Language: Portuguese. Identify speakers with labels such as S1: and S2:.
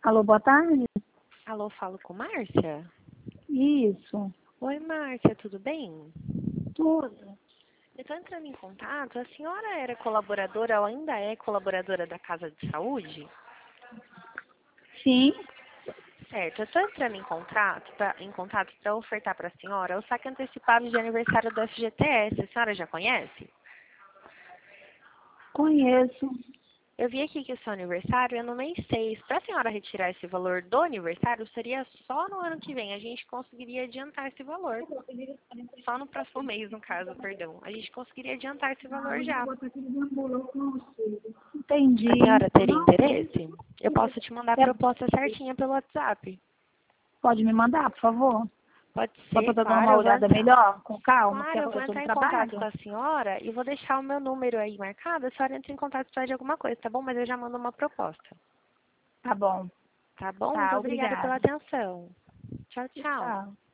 S1: Alô, boa tarde?
S2: Alô, falo com Márcia?
S1: Isso,
S2: Oi, Márcia, tudo bem?
S1: tudo.
S2: Eu estou entrando em contato. A senhora era colaboradora, ou ainda é colaboradora da Casa de Saúde?
S1: Sim,
S2: Certo, eu estou entrando em contato para ofertar para a senhora o saque antecipado de aniversário do FGTS. A senhora já conhece?
S1: conheço.
S2: Eu vi aqui que o seu aniversário é no mês 6. Para a senhora retirar esse valor do aniversário, seria só no ano que vem. A gente conseguiria adiantar esse valor. Só no próximo mês, no caso, perdão. A gente conseguiria adiantar esse valor já. A
S1: Entendi.
S2: senhora teria interesse? Eu posso te mandar a
S1: É,
S2: proposta certinha pelo WhatsApp.
S1: pode me mandar, por favor?
S2: Pode
S1: Só para
S2: ser,
S1: eu dar
S2: claro.
S1: uma olhada melhor, com calma, porque
S2: Claro, eu
S1: agora
S2: vou
S1: eu estou no
S2: entrar em contato com
S1: trabalho.
S2: a senhora e vou deixar o meu número aí marcado. A senhora entra em contato se precisar de alguma coisa, tá bom? Mas eu já mando uma proposta.
S1: Tá bom.
S2: Tá bom? Muito
S1: Tá,
S2: obrigada pela
S1: obrigada.
S2: atenção. Tchau, tchau.
S1: Tchau.